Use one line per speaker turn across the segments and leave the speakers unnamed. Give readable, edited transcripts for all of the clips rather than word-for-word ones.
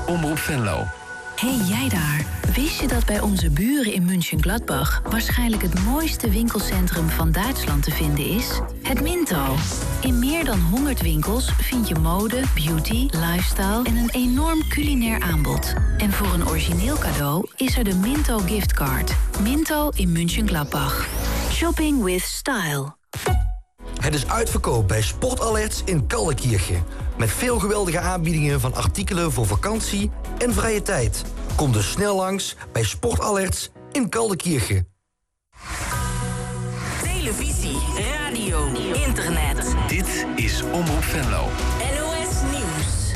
Omroep Venlo.
Hey jij daar, wist je dat bij onze buren in Mönchengladbach waarschijnlijk het mooiste winkelcentrum van Duitsland te vinden is? Het Minto. In meer dan 100 winkels vind je mode, beauty, lifestyle en een enorm culinair aanbod. En voor een origineel cadeau is er de Minto giftcard. Minto in Mönchengladbach. Shopping with style.
Het is uitverkoop bij Sportalerts in Kallenkirchen. Met veel geweldige aanbiedingen van artikelen voor vakantie en vrije tijd. Kom dus snel langs bij Sportalerts in Kallenkirchen.
Televisie, radio, internet.
Dit is Omroep Venlo.
NOS Nieuws.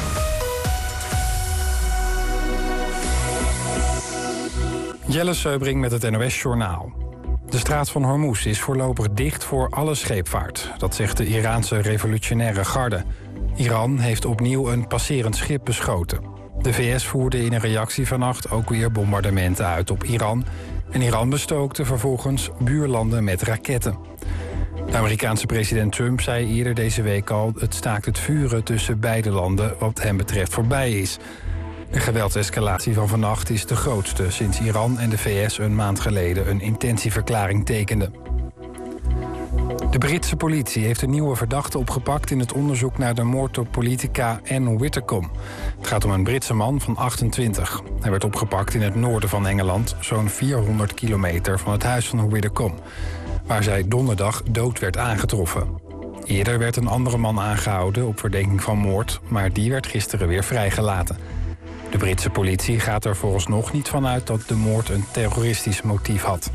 Jelle Seubring met het NOS Journaal. De straat van Hormuz is voorlopig dicht voor alle scheepvaart. Dat zegt de Iraanse revolutionaire garde. Iran heeft opnieuw een passerend schip beschoten. De VS voerde in een reactie vannacht ook weer bombardementen uit op Iran. En Iran bestookte vervolgens buurlanden met raketten. De Amerikaanse president Trump zei eerder deze week al... het staakt het vuren tussen beide landen wat hem betreft voorbij is. De geweldsescalatie van vannacht is de grootste sinds Iran en de VS een maand geleden een intentieverklaring tekenden. De Britse politie heeft een nieuwe verdachte opgepakt in het onderzoek naar de moord op politica Anne Widdecombe. Het gaat om een Britse man van 28. Hij werd opgepakt in het noorden van Engeland, zo'n 400 kilometer van het huis van Widdecombe, waar zij donderdag dood werd aangetroffen. Eerder werd een andere man aangehouden op verdenking van moord, maar die werd gisteren weer vrijgelaten. De Britse politie gaat er vooralsnog niet van uit dat de moord een terroristisch motief had.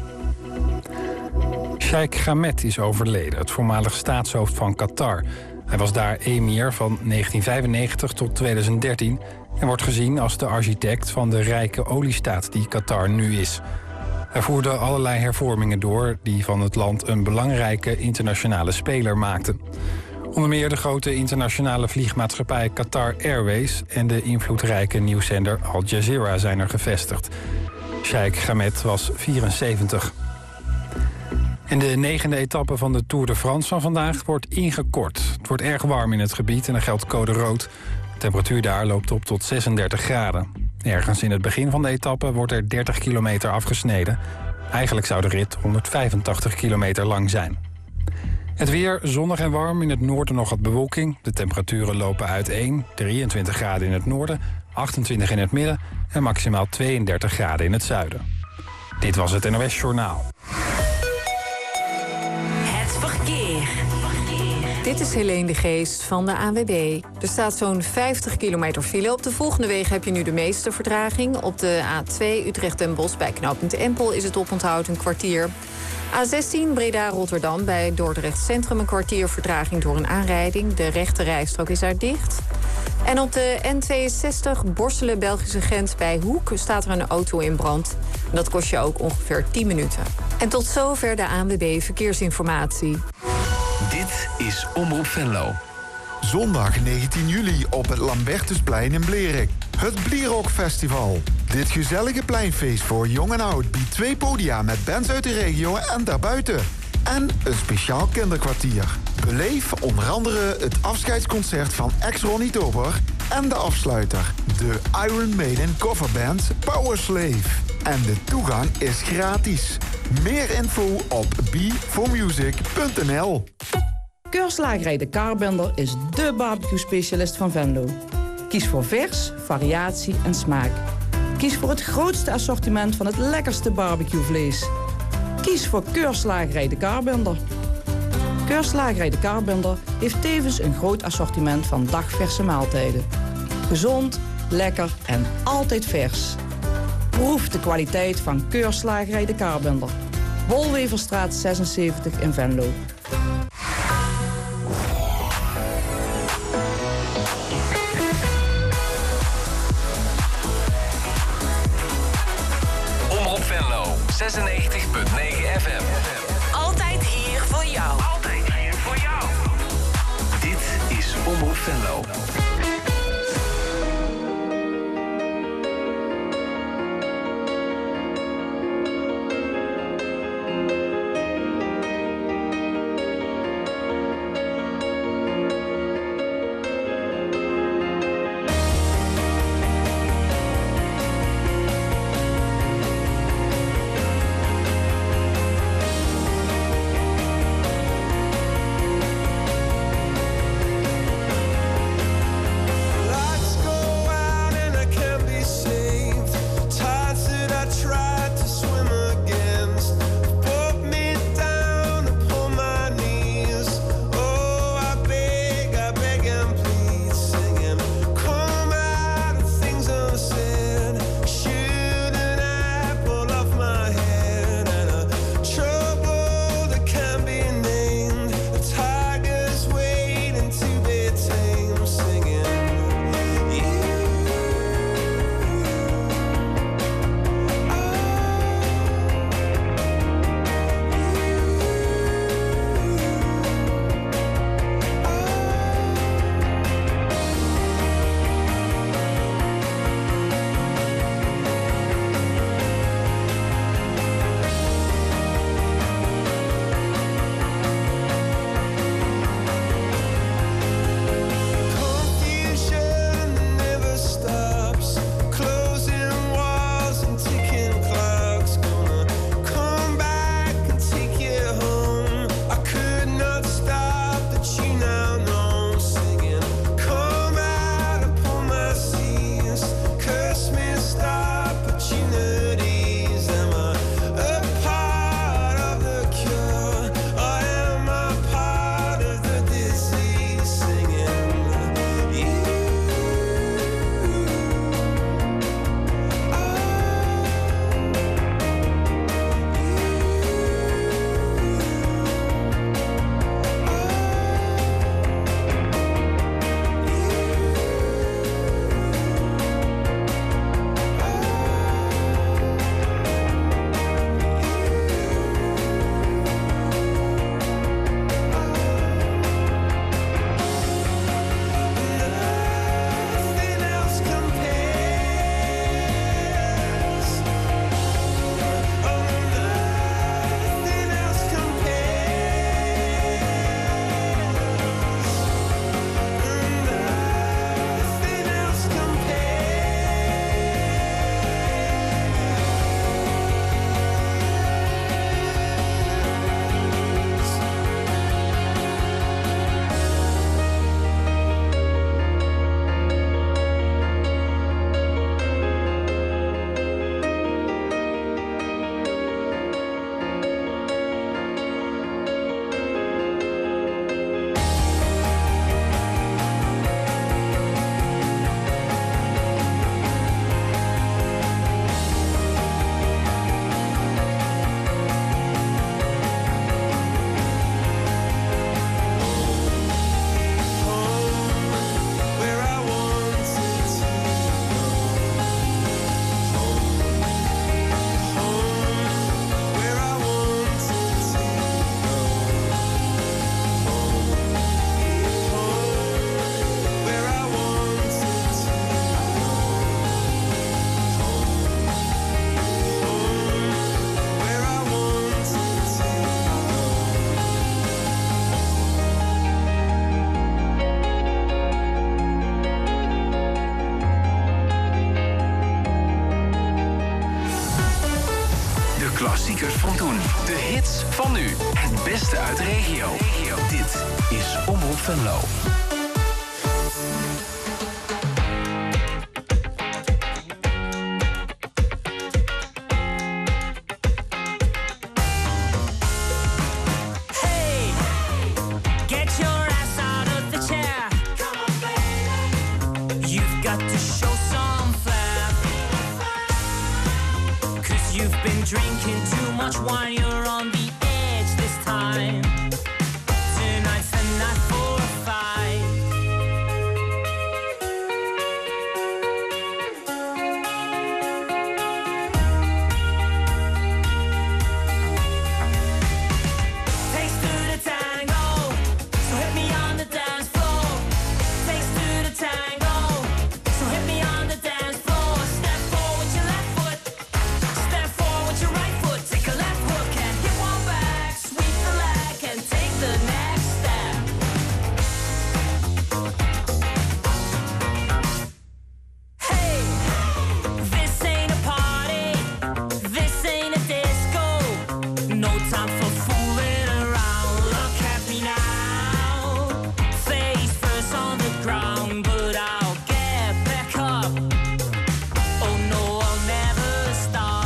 Sheikh Ahmed is overleden, het voormalig staatshoofd van Qatar. Hij was daar emir van 1995 tot 2013... en wordt gezien als de architect van de rijke oliestaat die Qatar nu is. Hij voerde allerlei hervormingen door die van het land een belangrijke internationale speler maakten. Onder meer de grote internationale vliegmaatschappij Qatar Airways en de invloedrijke nieuwszender Al Jazeera zijn er gevestigd. Sheikh Ahmed was 74. En de 9e etappe van de Tour de France van vandaag wordt ingekort. Het wordt erg warm in het gebied en er geldt code rood. De temperatuur daar loopt op tot 36 graden. Ergens in het begin van de etappe wordt er 30 kilometer afgesneden. Eigenlijk zou de rit 185 kilometer lang zijn. Het weer zonnig en warm, in het noorden nog wat bewolking. De temperaturen lopen uiteen. 23 graden in het noorden, 28 in het midden en maximaal 32 graden in het zuiden. Dit was het NOS Journaal.
Het verkeer.
Dit is Helene de Geest van de ANWB. Er staat zo'n 50 kilometer file. Op de volgende wegen heb je nu de meeste vertraging. Op de A2 Utrecht Den Bosch bij knooppunt Empel is het oponthoud een kwartier. A16 Breda-Rotterdam bij Dordrecht Centrum een kwartier vertraging door een aanrijding. De rechte rijstrook is daar dicht. En op de N62 Borselen-Belgische grens bij Hoek staat er een auto in brand. En dat kost je ook ongeveer 10 minuten. En tot zover de ANWB Verkeersinformatie.
Dit is Omroep Venlo.
Zondag 19 juli op het Lambertusplein in Blerik. Het Blierok Festival. Dit gezellige pleinfeest voor jong en oud biedt 2 podia met bands uit de regio en daarbuiten. En een speciaal kinderkwartier. Beleef onder andere het afscheidsconcert van ex-Ronnie Tober en de afsluiter, de Iron Maiden coverband Powerslave. En de toegang is gratis. Meer info op b4music.nl.
Keurslagerij De Kaarbender is dé barbecue-specialist van Venlo. Kies voor vers, variatie en smaak. Kies voor het grootste assortiment van het lekkerste barbecuevlees. Kies voor Keurslagerij De Kaarbender. Keurslagerij De Kaarbender heeft tevens een groot assortiment van dagverse maaltijden. Gezond, lekker en altijd vers. Proef de kwaliteit van Keurslagerij De Kaarbender. Wolweverstraat 76 in Venlo.
Omroep Venlo, 96.9 FM.
Altijd hier voor jou.
Altijd hier voor jou. Dit is Omroep Venlo. van toen. De hits van nu. Het beste uit de regio. Dit is Omroep Venlo.
Drinking too much wine, you're on the edge this time. Tonight's the night for a fight. Takes two to tango, so hit me on the dance floor. Takes two to tango, so hit me on the dance floor. Step forward with your left foot, step forward with your right foot. Take a left hook and hit one back, sweep the leg and take the next step. Hey, this ain't a party, this ain't a disco. No time for fooling around. Look at me now, face first on the ground, but I'll get back up. Oh no, I'll never stop.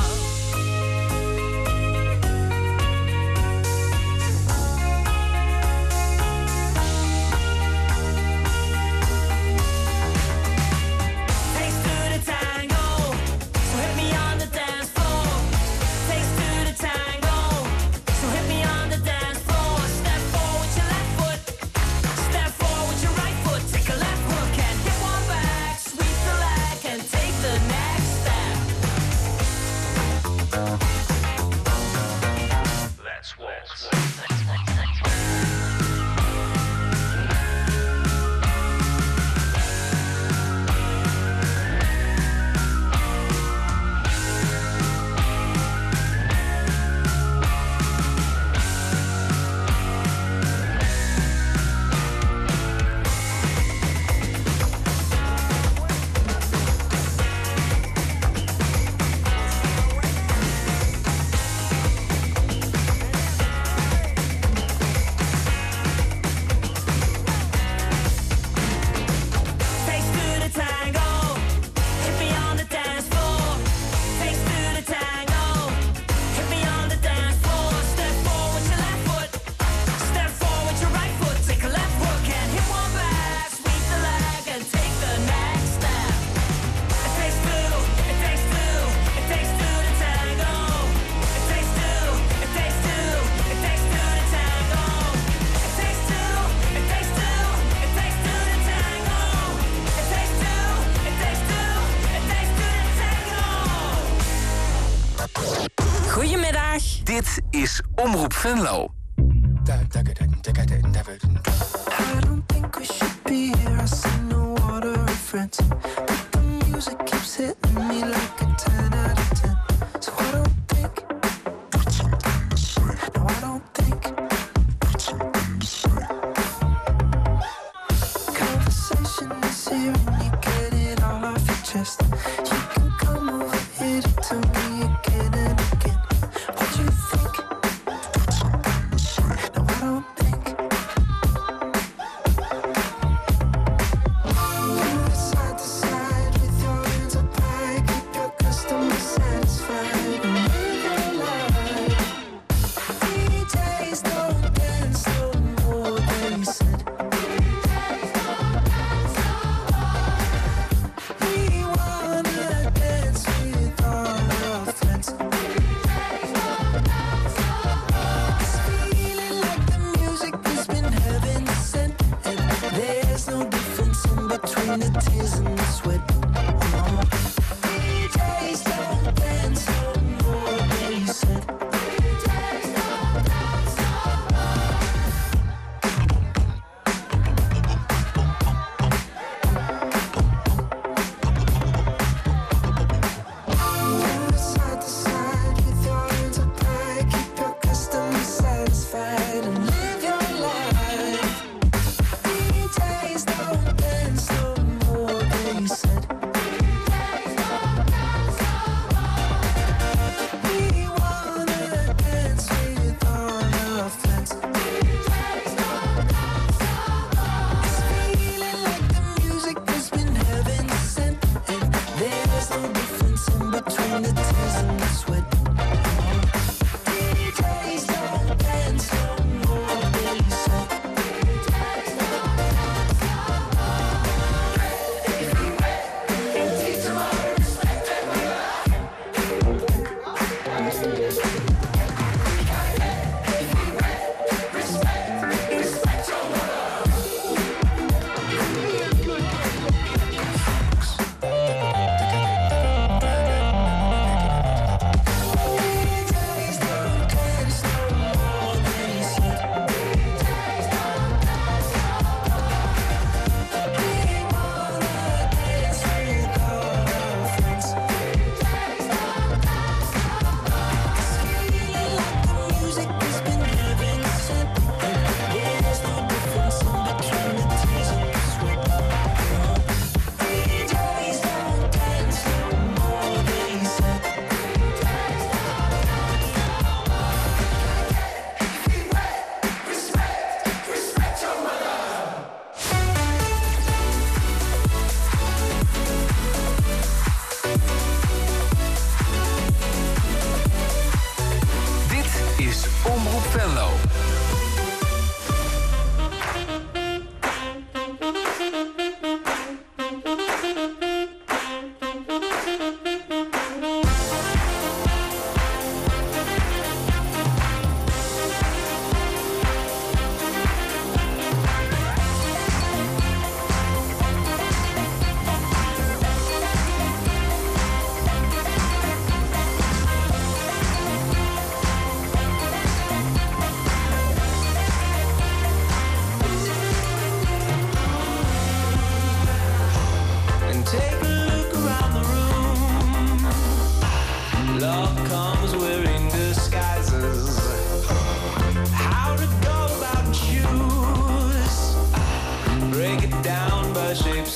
Takes two to tango, so hit me on the dance floor. Takes two to tango, so hit me on the dance floor. Step forward with your left foot, step forward with your right foot. Take a left hook and hit one back, sweep the leg and take the next step. Let's waltz. Takes two to tango, hit me on the dance floor. Takes two to tango, hit me on the dance floor. Step forward with your left foot, step forward with your right foot. Take a left hook and hit one back, sweep the leg and take the next step. It takes two, it takes two, it takes two to tango. It takes two, it takes two, it takes two to tango. It takes two, it takes two, it takes two to tango. It takes two, it takes two, it takes two to tango.
Goedemiddag.
Dit is Omroep Venlo.
I don't think we should be here. I see no water reference, but the music keeps hitting me like a 10 out of 10. So I don't think. No, I don't think. Conversation is here and you get it all off your chest. You can come over here to tell me again and again what you think. No, I don't think. Side to side with your hands up high, keep your customer satisfied and live your life. DJs don't dance no more, they said. Rewind.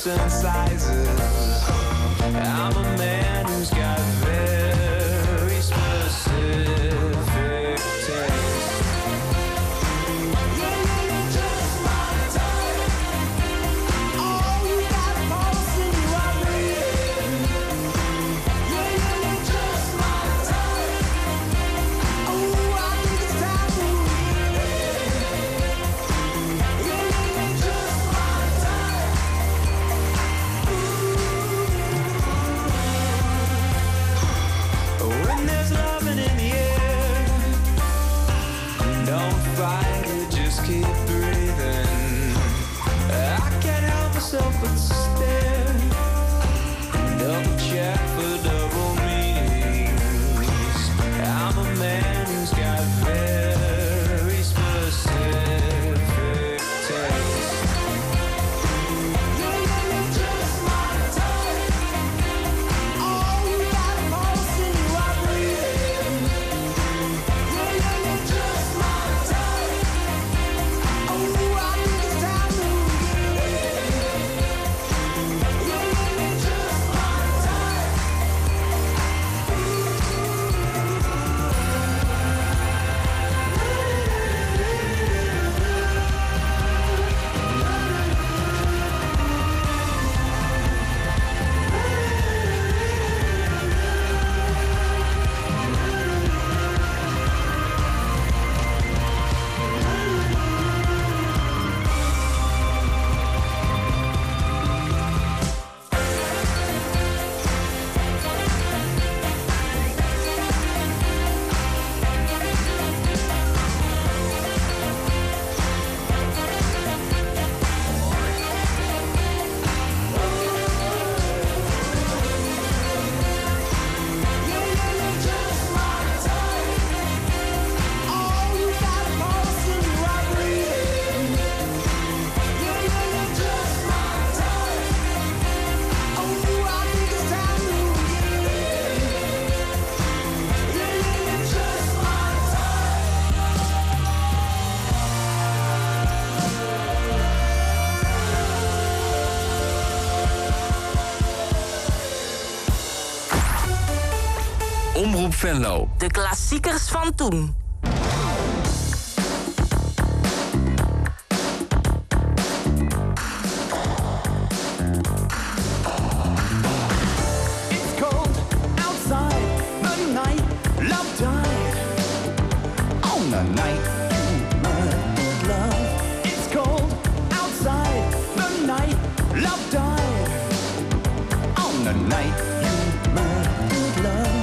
shapes and sizes. I'm a man who's got very specific taste. You're just my type. Oh, you got a pulse and you are real. You're just my type. Oh, I think it's time to leave. You're just my type. When there's loving in the air, don't fight it, just keep breathing. I can't help myself but stare. Double check for double meanings. I'm a man who's got very specific taste. You're just my type. Oh, you got a pulse and you are real. You're just my type. Oh, I think it's time to leave. You're just my type.
Omroep Venlo.
De klassiekers van toen.
It's cold outside the night, love died. On the night you murdered love. It's cold outside the night, love died. On the night you murdered love.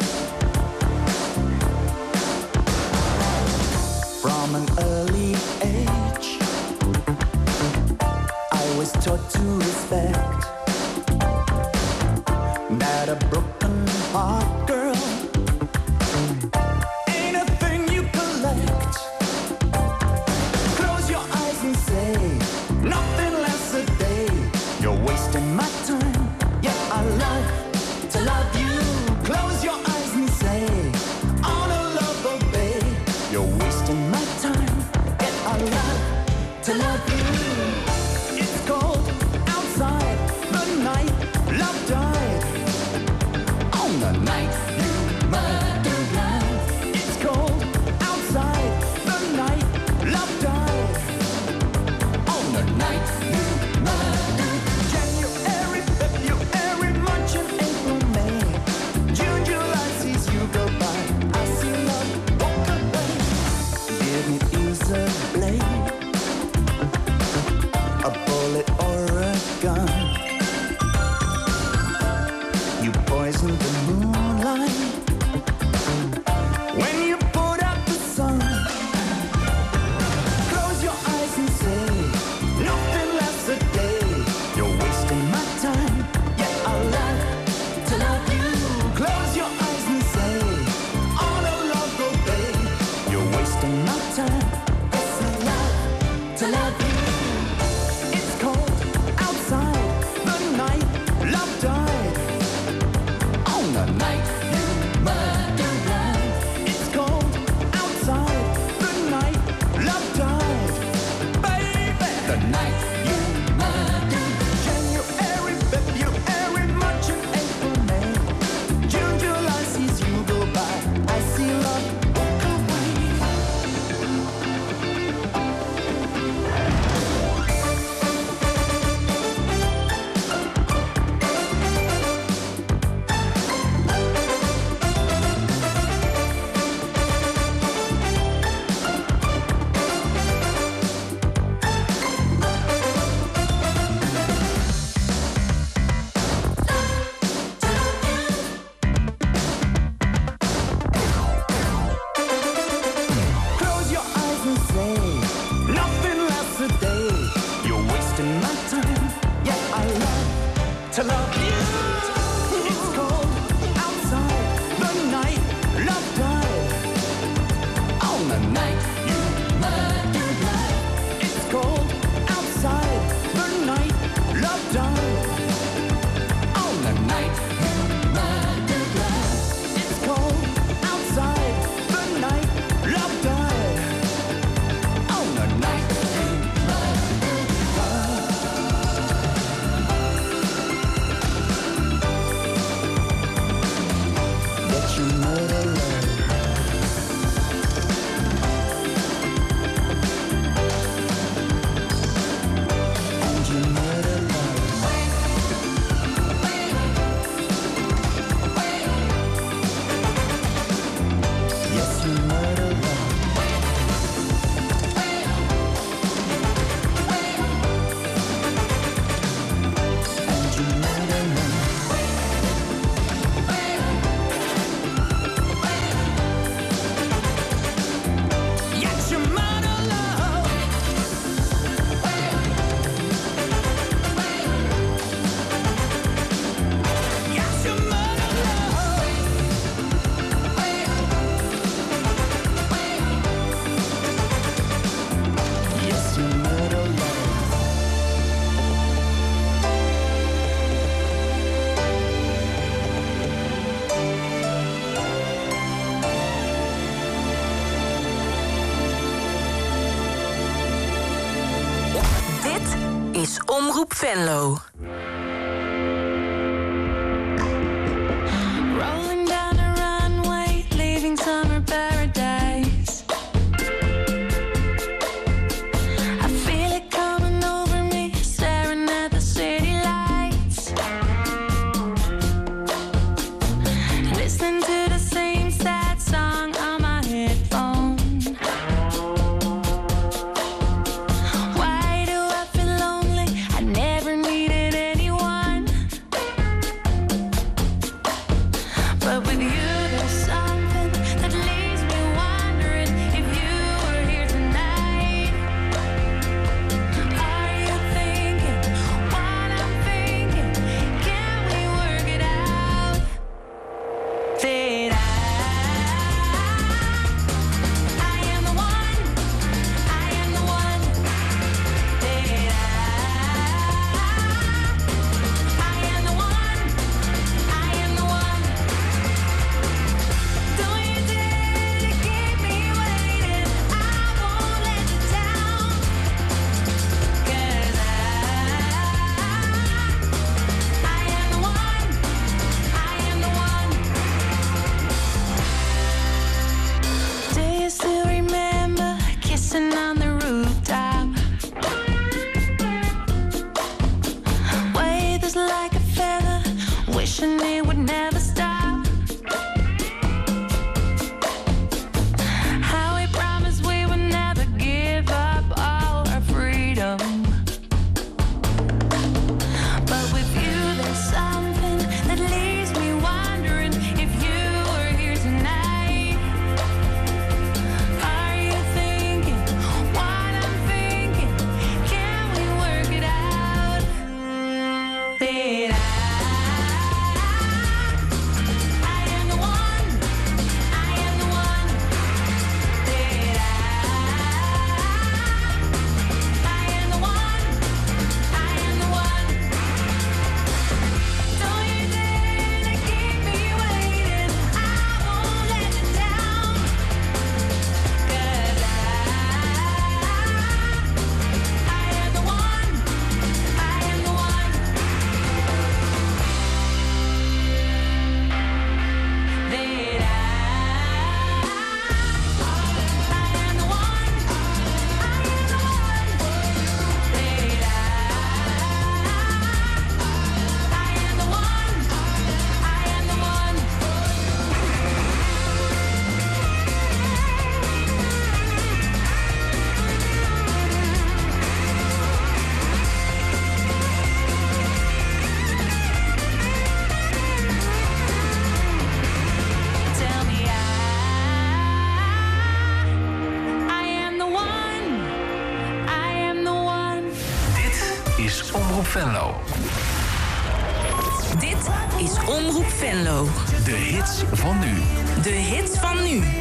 From an early age, I was taught to respect that a broken heart girl ain't a thing you collect. Close your eyes and say nothing less a day. You're wasting my time, yet I love to love you. Close your eyes and say on a love obey. You're wasting my time, yet I love to love you. It's cold outside the night, love died. On the night you murdered love. It's cold outside the night, love died. On the night
Dit is Omroep Venlo.
Rolling down a runway, leaving summer paradise. I feel it coming over me, staring at the city lights. Listening to the same sad song on my headphone. Why do I feel lonely? I never needed anyone. But with you there's something that leaves me wondering if you were here tonight. Are you thinking what I'm thinking? Can we work it out? That I am the one, I am the one. That I am the one, I am the one. Don't you dare to keep me waiting, I won't let you down. 'Cause I am the one, I am the one. Do you still remember kissing on the rooftop? Waves like a feather, wishing it would never stop. How we promised we would never give up all our freedom. But with you there's something that leaves me wondering if you were here tonight. Are you thinking what I'm thinking? Can we work it out? That I am the one, I am the one. That I am the one, I am the one. Don't you dare to keep me waiting, I won't let you down. 'Cause I am the one, I am the one. That I am the one, I am the one. That I am the one, I am the one. Tell me I am the one, I am the one.
Dit is Omroep Venlo.
Dit is Omroep Venlo.
De hits van nu.
De hits van nu.
I'll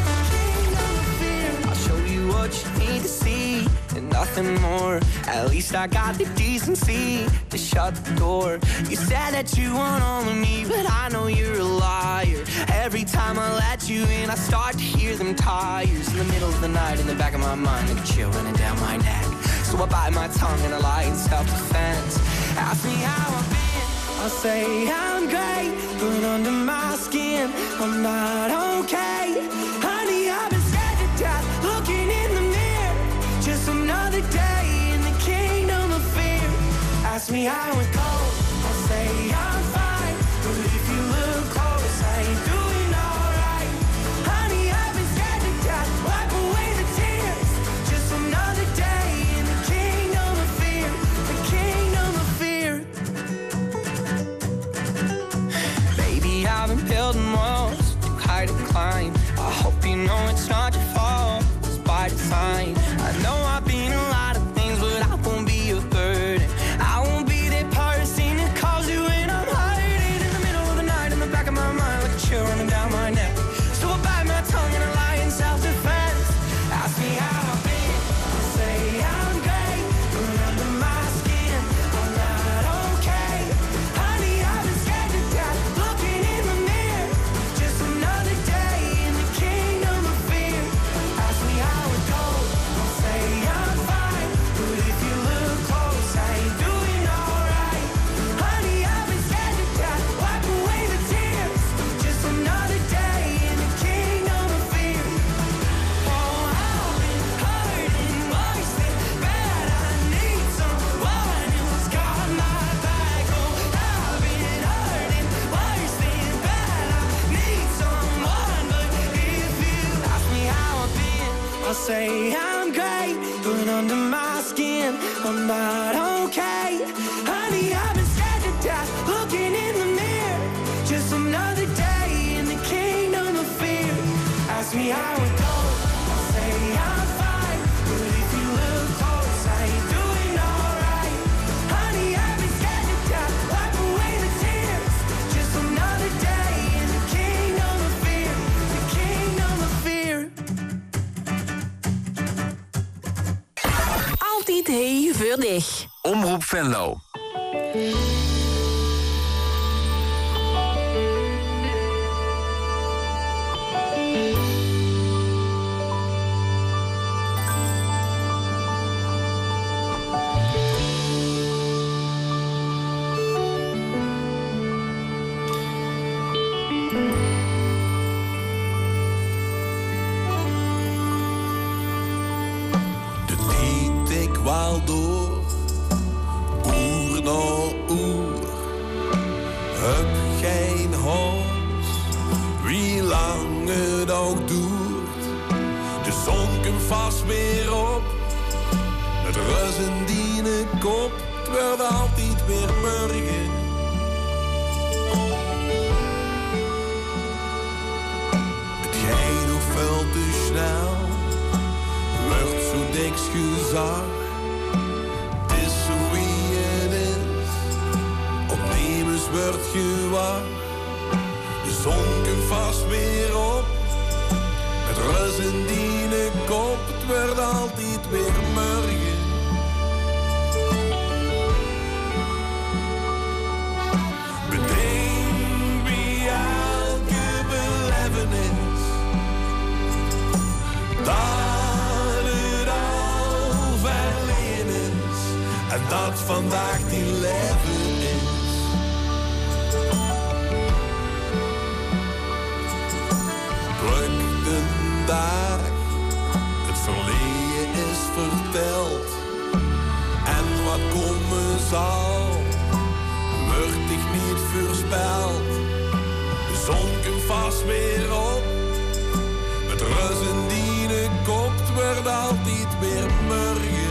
show you what you need to see and nothing more. At least I got the decency to shut the door. You said that you want all of me, but I know you're a liar. Every time I let you in, I start to hear them tires in the middle of the night. In the back of my mind, like a chill running down my neck. So I bite my tongue and I lie in self-defense. Ask me how I've been, I'll say I'm great, but under my skin, I'm not okay. Honey, I've been scared to death, looking in the mirror. Just another day in the kingdom of fear. Ask me how it goes, I'll say I'm fine. But if you look close, I ain't doing alright. Honey, I've been scared to death, wipe away the tears. Just another day in the kingdom of fear. The kingdom of fear. Baby, I've been building walls too high to climb. I hope you know it's not your fault, it's by design. I know I've been a lot of things, but I won't be a burden. I won't be that person that calls you when I'm hurting. In the middle of the night, in the back of my mind, like a chill running down my neck. So I bite my tongue and I lie in self-defense. Ask me how I've been, I'll say I'm great, but under my skin, I'm not okay. Honey, I've been scared to death, looking in the mirror. Just another day in the kingdom of fear.
I'm not okay. Honey, I've been scared to death, looking in the mirror. Just another day in the kingdom of fear. Ask me how it goes, I'll say I'm fine. But if you look close, I ain't doing alright. Honey, I've been scared to death, wipe away the tears. Just another day in the kingdom of fear. The kingdom of fear.
Altijd hevig.
Omroep Venlo.
De tijd ik wel door, oer na oer. Heb geen haast, wie lang het ook duurt. De zon komt vast weer op, met reuzen die in de kop. Het wordt altijd weer morgen. Het gaat nog veel te snel, wordt zo niks gezag. Het is zo wie het is, opnemens wordt gewacht. De zon komt vast weer op, met reuzen die in de kop. Het wordt altijd weer morgen. Bedenk bij elke belevenis dat het al verleden is en dat vandaag die leven is. Druk de dag, het verleden is verteld en wat komen zal, wordt ik niet voorspeld. De zon komt vast weer op, met reuzen die in de kop. Het wordt altijd weer morgen.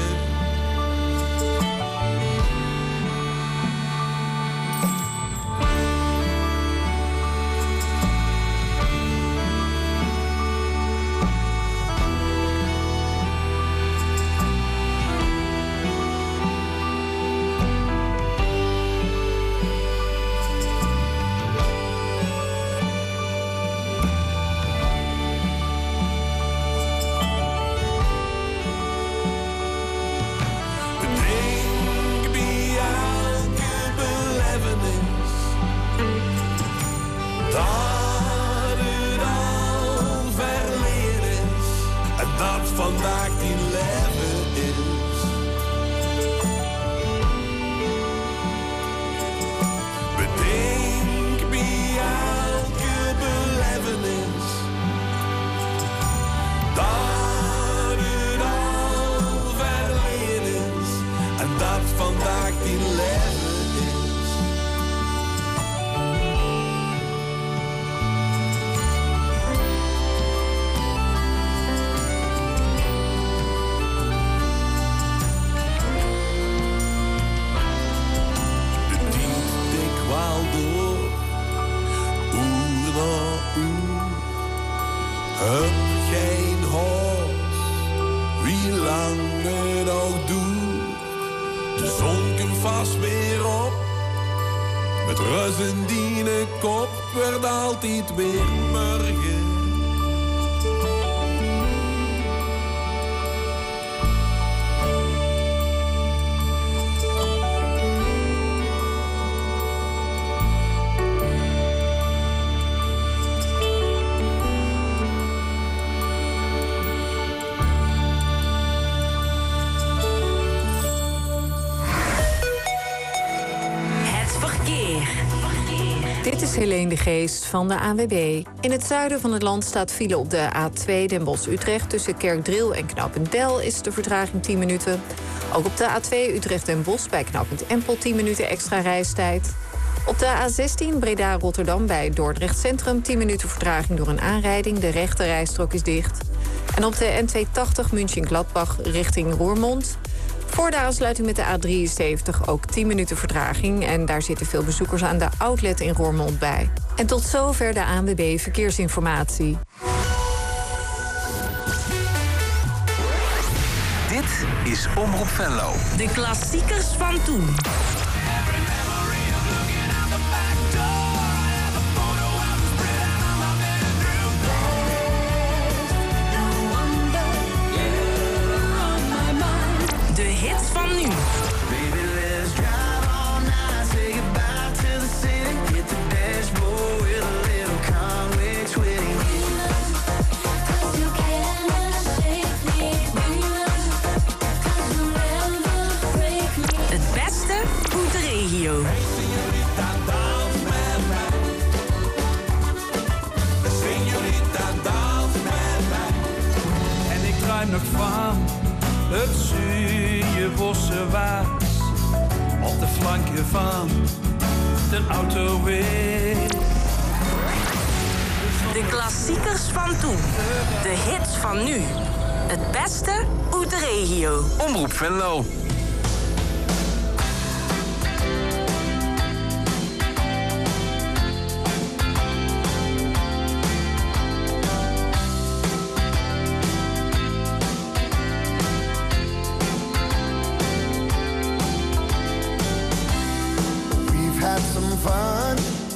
Bedenk bij elke belevenis dat het al verleden is en dat vandaag die leven is. Bedenk bij elke belevenis dat het al verleden is en dat vandaag die leven is. De tijd dik wel door, oer na oer. Heb geen haast, wie lang het ook duurt. De zon komt vast weer op, met reuzen die in de kop. Het wordt altijd weer morgen.
Het verkeer.
Dit is Helene de Geest van de ANWB. In het zuiden van het land staat file op de A2 Den Bosch-Utrecht. Tussen Kerkdriel en Knooppunt Del is de vertraging 10 minuten. Ook op de A2 Utrecht-Den Bosch bij Knooppunt Empel 10 minuten extra reistijd. Op de A16 Breda-Rotterdam bij Dordrecht Centrum 10 minuten vertraging door een aanrijding. De rechte rijstrook is dicht. En op de N280 München-Gladbach richting Roermond. Voor de aansluiting met de A73 ook 10 minuten vertraging. En daar zitten veel bezoekers aan de outlet in Roermond bij. En tot zover de ANWB Verkeersinformatie.
Dit is Omroep Venlo.
De klassiekers van toen. De hits van nu. Het beste uit de regio.
En ik druim nog van het zure bossenwaas op de flanken van de autoweg.
De klassiekers van toen. De hits van nu. Het beste uit de regio.
Omroep Venlo.
We've had some fun.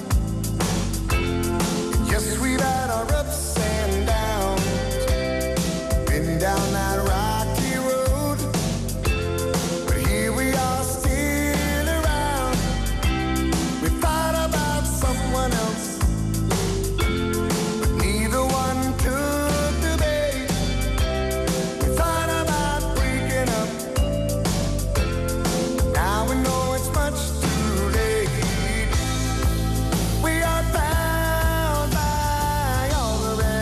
Yes, we've had our ups and downs. Been down that rocky road, but here we are still around. We thought about someone else, but neither one took the bait. We thought about breaking up, now we know it's much too late. We are bound by all the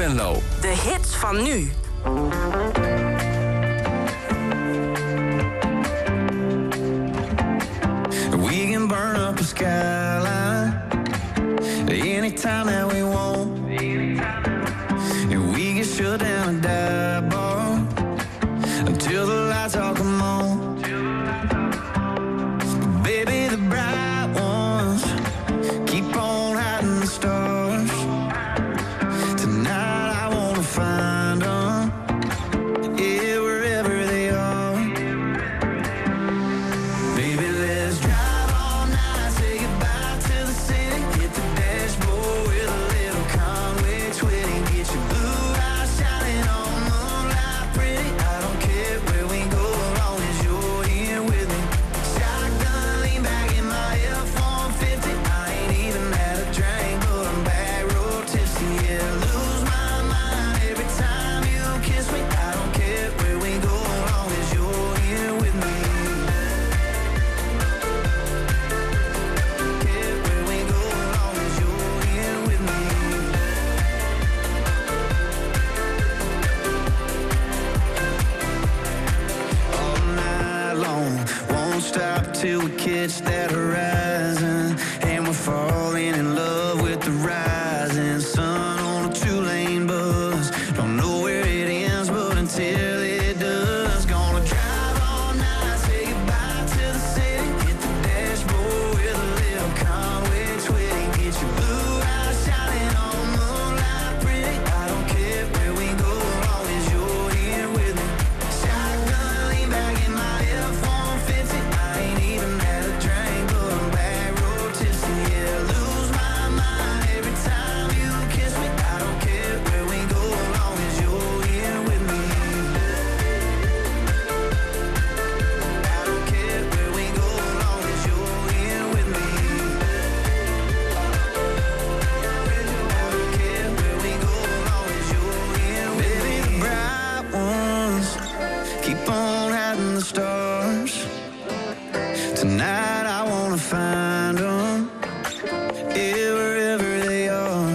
Venlo.
De hits van nu.
We can burn up a skyline anytime that we want. And we can shut down a dive bar until the lights all come on. Baby, the bright ones keep on hiding the stars. Tonight I wanna find them, yeah, wherever they are. Baby, let's drive all night, say goodbye to the city. Hit the dashboard with a little Conway twitty. Get your blue eyes shining on moonlight pretty. I don't care where we go, as long as you're here with me. Shotgun, lean back in my F-150. I ain't even had a drink, but I'm back road tipsy. Yeah, lose my mind every time you kiss me. I don't care where we go, as long as you're here with me. Care where we go, as long as you're here with me. All night long, won't stop till we catch that horizon. And we're falling in love with the rising sun on a two-lane bus. Don't know where it ends, but until it does, gonna drive all night, say goodbye to the city. Hit the dashboard with a little Conway twitty. Get your blue eyes shining on moonlight pretty. I don't care where we go, as long as you're here with me. Shotgun, lean back in my F-150. I ain't even had a drink, but I'm back road tipsy. Yeah, lose my mind every time you kiss me. I don't care where we go, as long as you're here with me. I don't care where we go, as long as you're here with me. I don't care where we go, as long as you're here with me. Baby, the bright ones keep on hiding the stars. Tonight I wanna find them, yeah, wherever they are.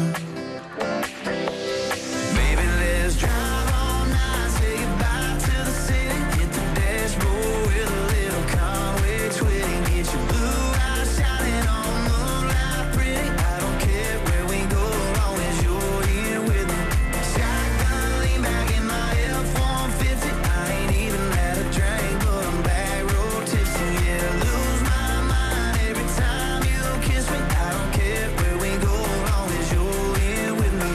Baby, let's drive all night, say goodbye to the city. Hit the dashboard with a little Conway twitty. Get your blue eyes shining on moonlight pretty. I don't care where we go, as long as you're here with me. Shotgun, lean back in my F-150. I ain't even had a drink, but I'm back road tipsy. Yeah, lose my mind every time you kiss me. I don't care where we go, as long as you're here with me.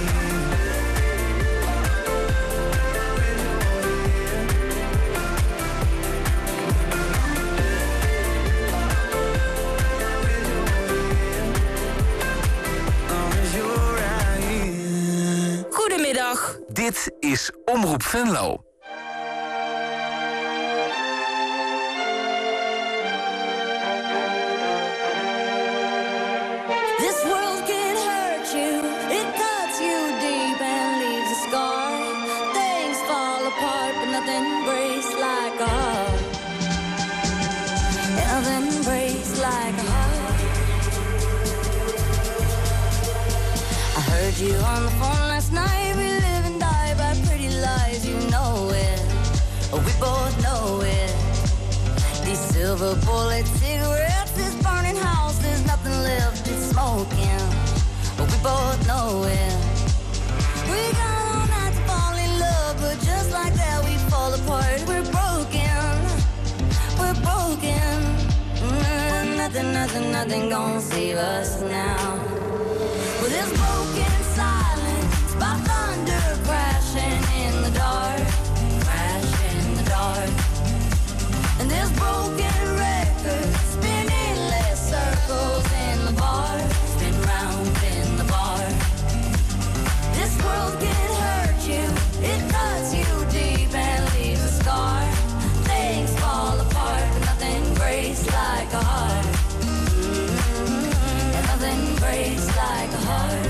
Goedemiddag.
Dit is Omroep Venlo.
This world can hurt you, it cuts you deep and leaves a scar. Things fall apart, but nothing breaks like a heart. Nothing breaks like a heart. I heard you on the phone last night. We live and die by pretty lies, you know it. We both know it. These silver bullet cigarettes, this burning house, there's nothing left, it's smoking. But we both know it. We got all night to fall in love, but just like that we fall apart. We're broken, we're broken. Nothing gonna save us now. With this broken silence, by thunder crashing in the dark, crash in the dark. And this broken record spinning less circles in the bar, spin round in the bar. This world can hurt you, it cuts you deep and leaves a scar. Things fall apart, but nothing breaks like a heart. And nothing breaks like a heart.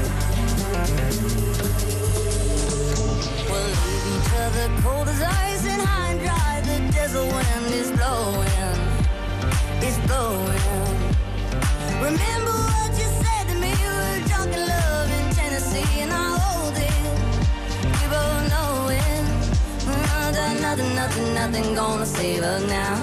We'll leave each other cold as ice and high and dry. The desert wind is blowing, it's blowing. Remember what you said to me, we were drunk in love in Tennessee, and I hold it nothing gonna save us now.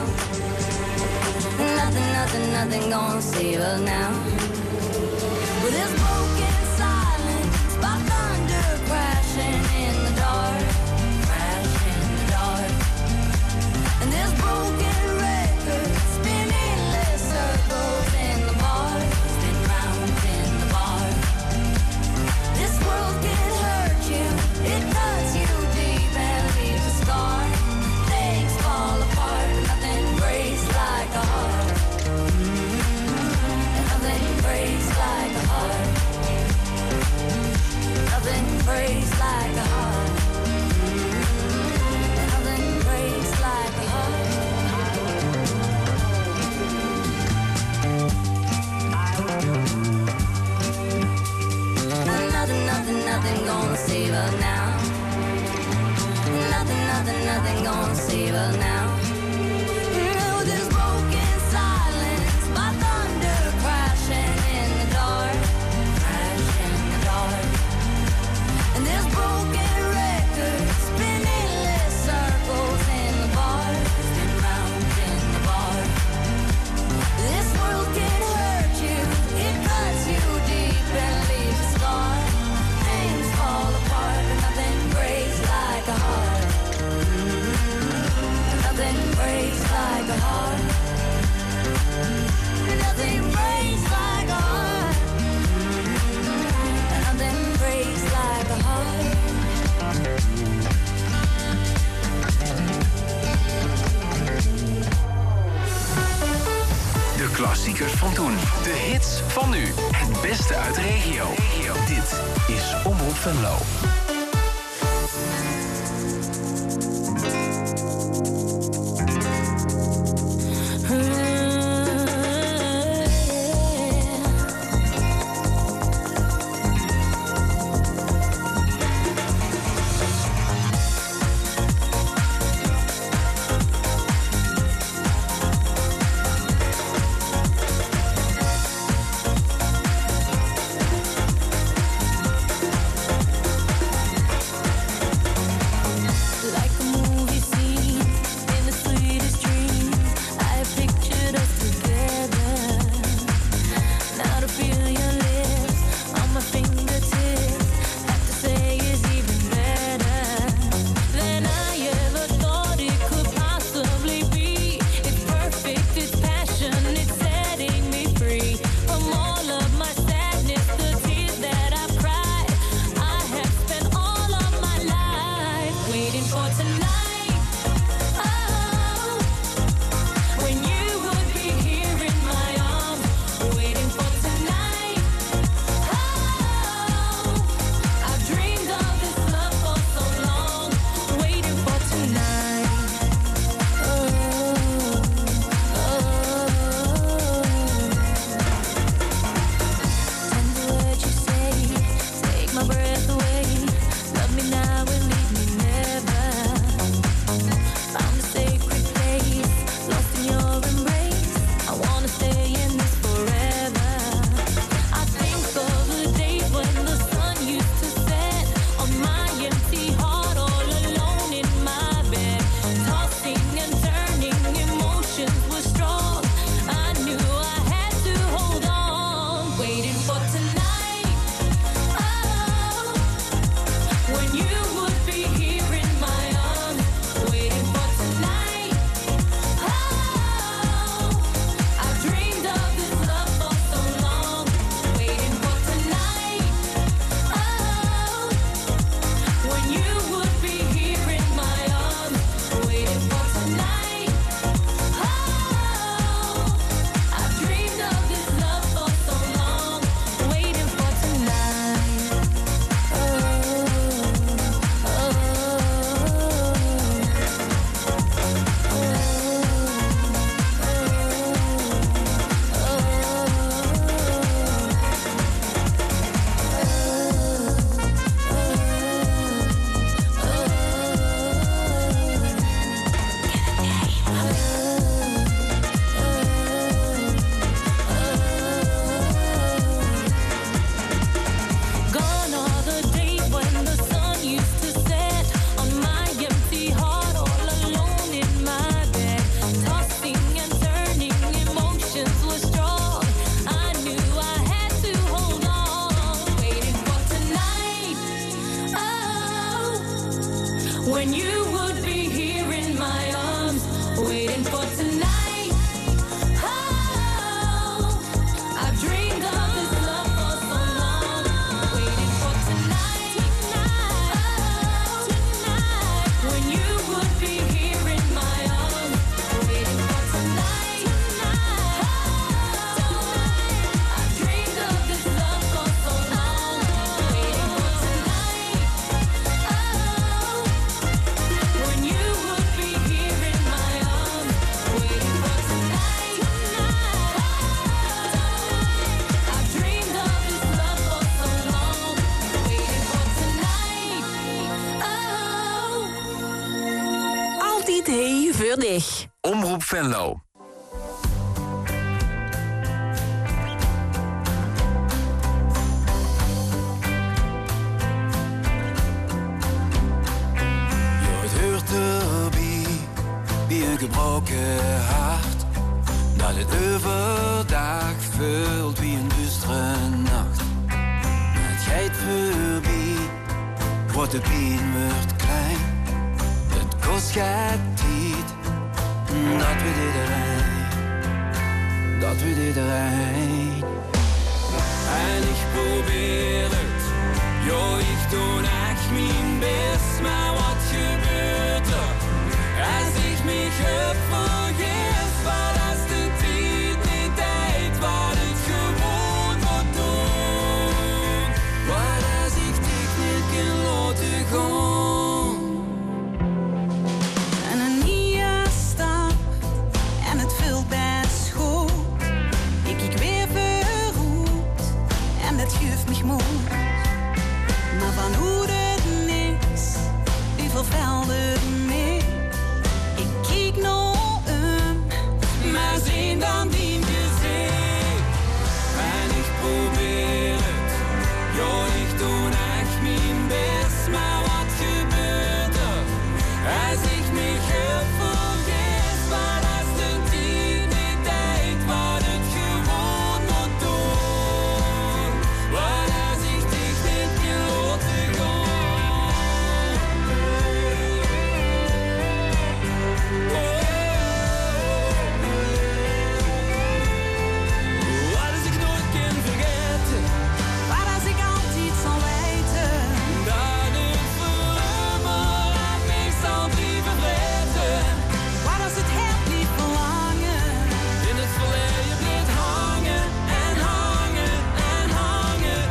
Nothing gonna save us now. With this broken silence, by thunder crashing in the dark, crash in the dark. And this broken record spinning endless circles in the bar, spin round in the bar. This world can hurt you, it cuts you deep and leaves a scar. Things fall apart, nothing breaks like a heart. Nothing breaks like a heart. Nothing breaks like a heart. Nothing breaks like a heart. Nothing gonna save us now. Nothing gonna save us now. With this broken silence, by thunder crashing in the dark, crash in the dark. And this broken record spinning endless circles in the bar, spin round in the bar. This world can hurt you, it cuts you deep and leaves a scar. Things fall apart, but nothing breaks like a heart. Nothing breaks like a heart. Nothing breaks like a heart. Nothing breaks like a heart.
De klassiekers van toen. De hits van nu. Het beste uit de regio. Dit is Omroep Venlo.
when you would be here in my arms, waiting for tonight. Oh, I've dreamed of this love for so long, waiting for tonight. Oh, tonight, when you would be here in my arms, waiting for tonight. I've dreamed of this love for so long, waiting for tonight. When you would be here in my arms, waiting for tonight. I've dreamed of this love for so long, waiting for tonight.
Altijd heel voor dich.
Omroep Venlo.
Het hoort erbij, wie een gebroken hart, dat het overdag vult wie een duistere nacht. Het gaat voorbij, grote pijn wordt klein, het kost gaat tijd, dat weet iedereen, dat weet iedereen. En ik probeer het, jo, ik doe echt mijn best, maar wat gebeurt er als ik me vergeet? Wat als de tijd niet deed, wat ik gewoon moet doen? Wat als ik dich niet kan laten gaan?
En een nieuwe stap, en het vult best goed. Ik weer verroet, en dat geeft me moed. Maar van hoe het niks, hoeveel velden meer. Ik kijk nog
maar zien dan die gezicht. En ik probeer het, jo, ik doe echt mijn best, maar wat gebeurt er als ik me vergeet? Wat als de tijd niet deed, wat het gewoon moet doen? Wat als ik dich niet kan laten gaan? Wat als ik nooit kan vergeten?
Wat als ik altijd zal weten?
Dat ik voor immer meestal blijven weten.
Wat als het hart niet verlangen?
In het verleden blijft hangen en hangen en hangen.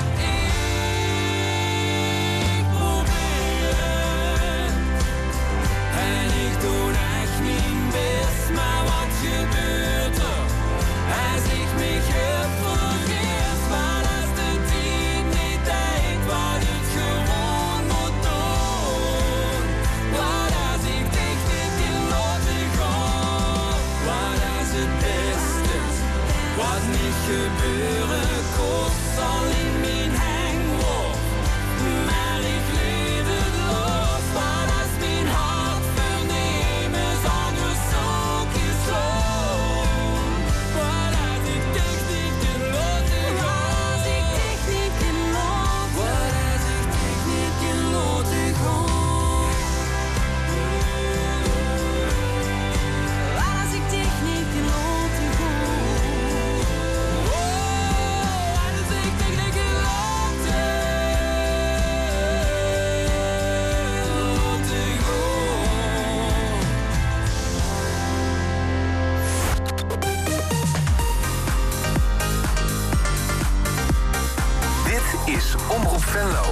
Ik probeer het. En ik doe echt mijn best, maar wat gebeurt er als ik me vergeet? Wat als de tijd niet deed, wat het gewoon moet doen? Wat als ik dich niet kan laten gaan? Wat als het beste wat niet gebeuren kost, zal in mijn hang wordt, maar ik leef het los. Wat als mijn hart vernemen zonder zulke sloon? Wat als ik dich niet kan laten gaan?
Als ik dich niet kan laten.
Wat als ik dich niet kan laten gaan?
Wat als ik dich niet kan laten gaan?
Oh, wat als ik dich niet kan laten gaan?
Dit is Omroep Venlo.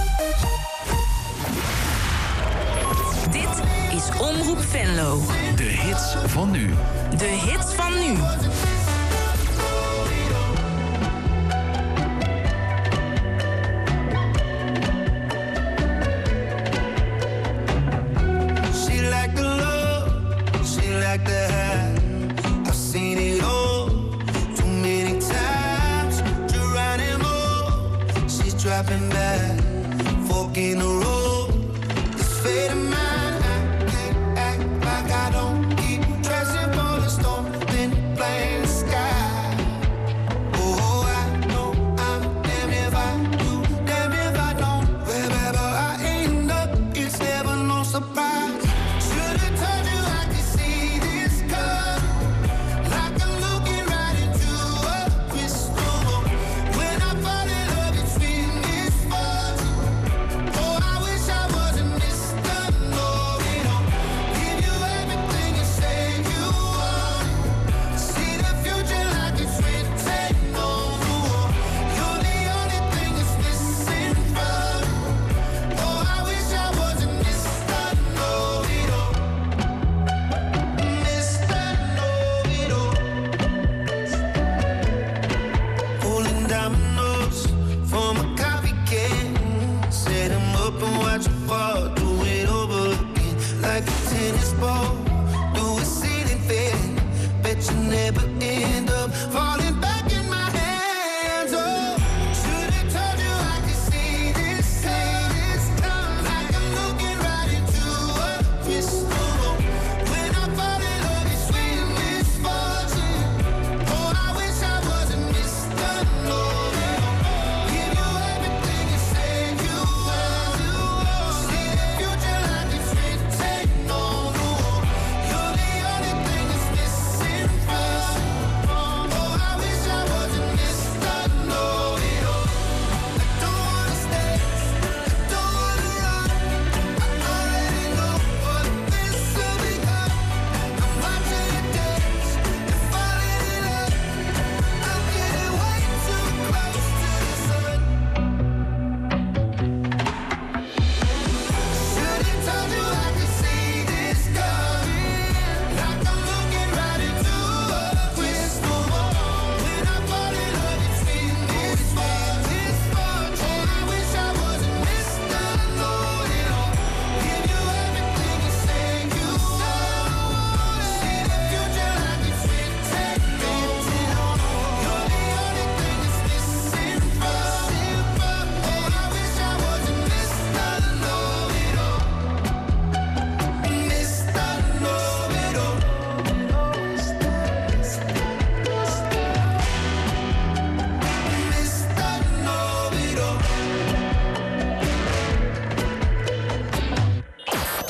Dit is Omroep Venlo.
De hits van nu.
De hits van nu.
She like the love, she like the high. I've seen it all too many times. Geronimo, she's dropping back, fork in the road. This fate of mine, I can't act like I don't keep dressing for the storm, then blame the sky. Oh, I know I'm damn if I do, damn if I don't. Wherever I end up, it's never no surprise.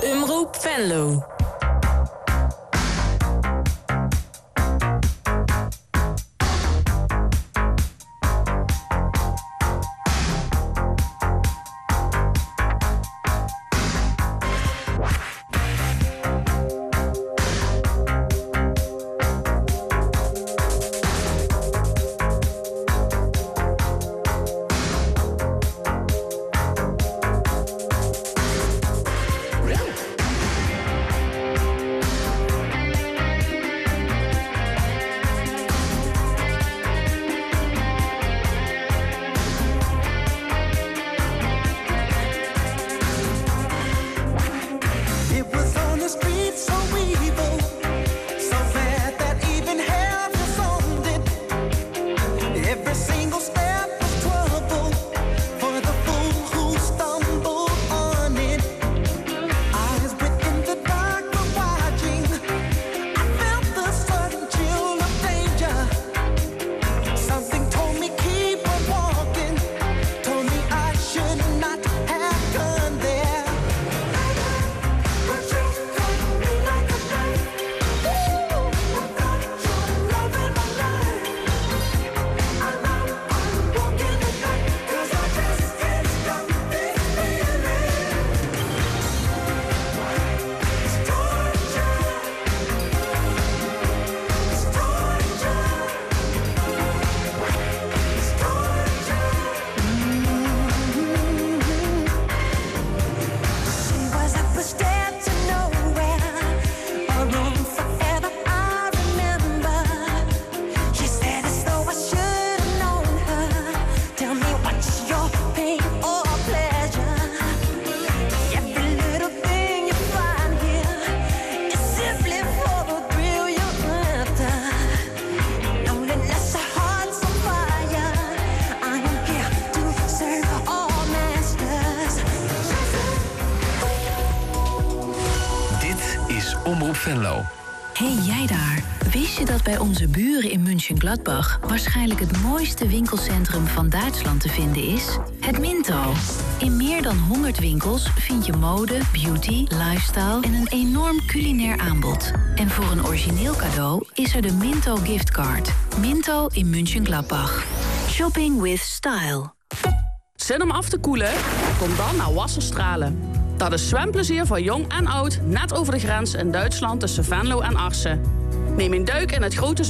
Omroep Venlo.
Omroep Venlo.
Hey jij daar, wist je dat bij onze buren in München-Gladbach waarschijnlijk het mooiste winkelcentrum van Duitsland te vinden is? Het Minto. In meer dan 100 winkels vind je mode, beauty, lifestyle en een enorm culinair aanbod. En voor een origineel cadeau is er de Minto giftcard. Minto in München-Gladbach. Shopping with style.
Zin om af te koelen? Kom dan naar Wasserstralen. Dat is zwemplezier voor jong en oud, net over de grens in Duitsland tussen Venlo en Arsen. Neem een duik in het grote